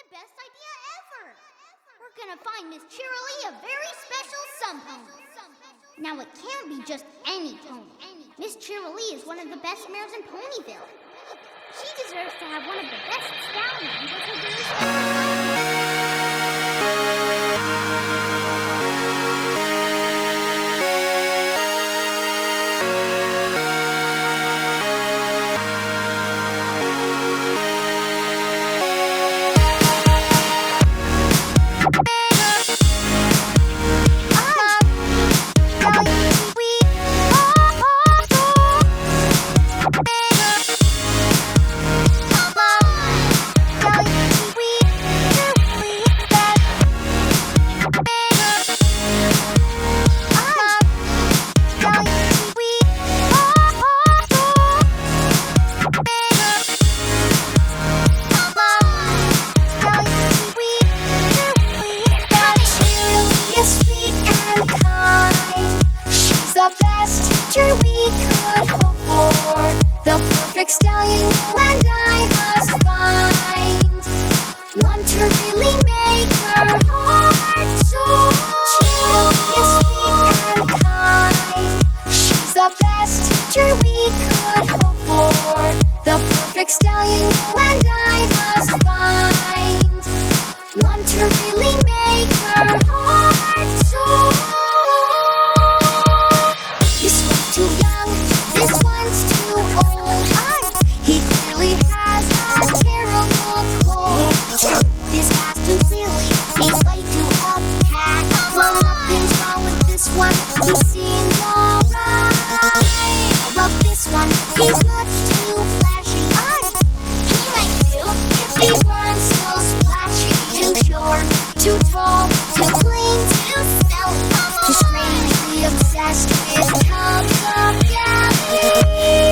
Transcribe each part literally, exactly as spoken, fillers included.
best idea ever! We're gonna find Miss Cheerilee a very special sun pony. Now, it can't be just any pony. Miss Cheerilee is one of the best mares in Ponyville. She deserves to have one of the best stallions as her very special. Stallion, and I must find one to really make her heart soar. She is sweet and kind. She's the best teacher we could hope for. The perfect stallion, and I must find one to really make her heart soar. This one's too young, this one's too old. He clearly has a terrible cold. This guy's too silly, he's way too uptight. Well, nothing's wrong with this one, he seems alright. I love this one, he's much too flashy. He might do if he weren't so splashy. Too short, too tall, too clean, too stealthy, too strangely obsessed with cups of Gabby.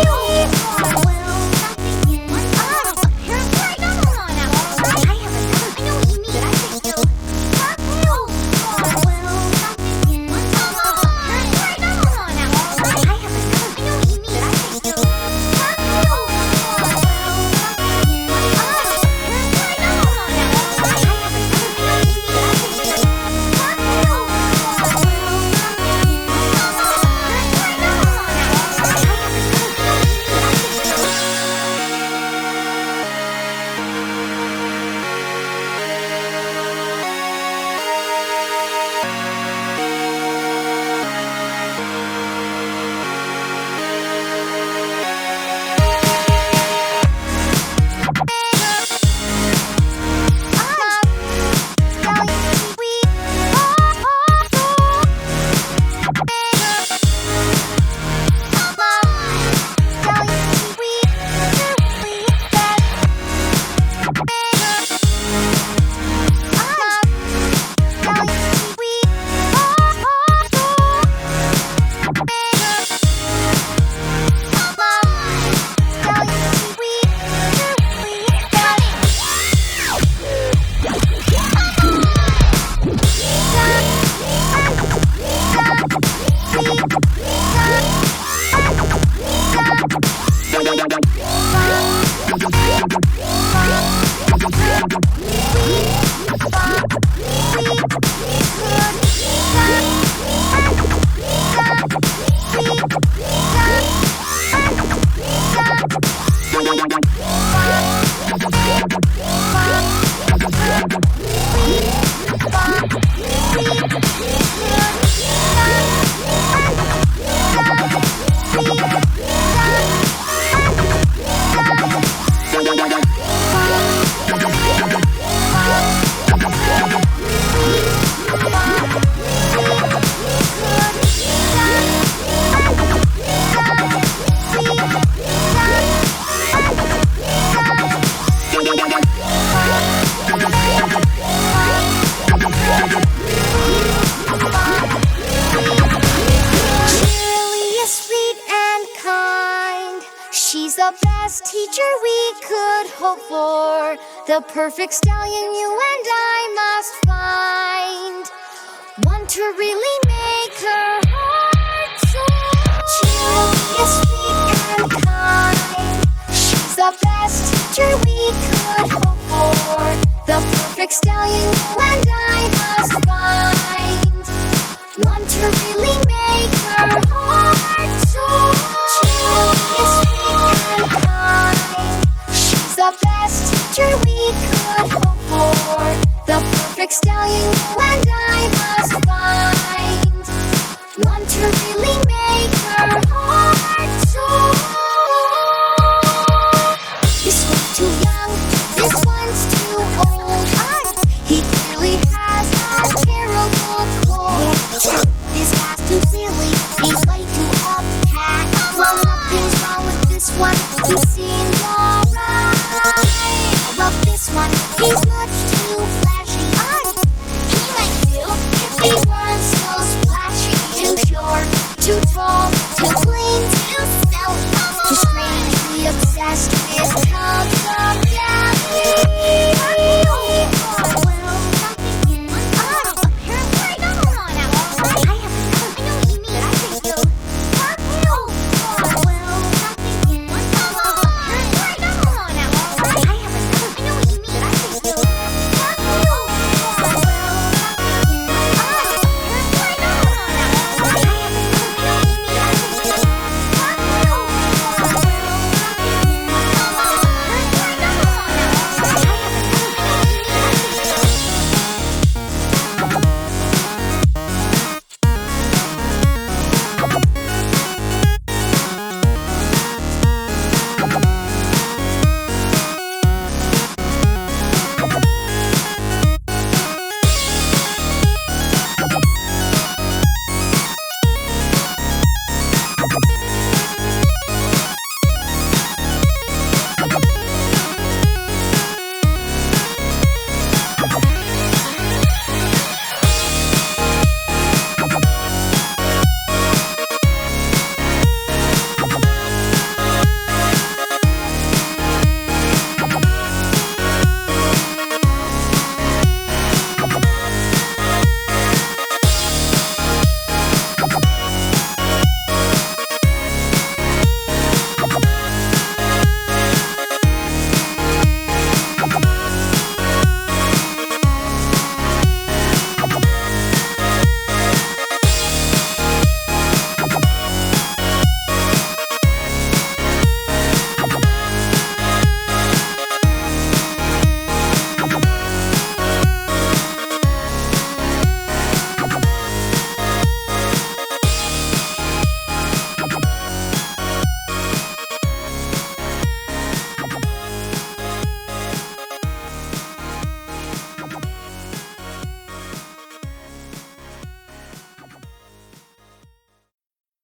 Teacher we could hope for. The perfect stallion you and I must find. One to really make her heart soar. She is sweet and kind. She's the best teacher we could hope for. best teacher we could hope for. The perfect stallion you and I must find. One to really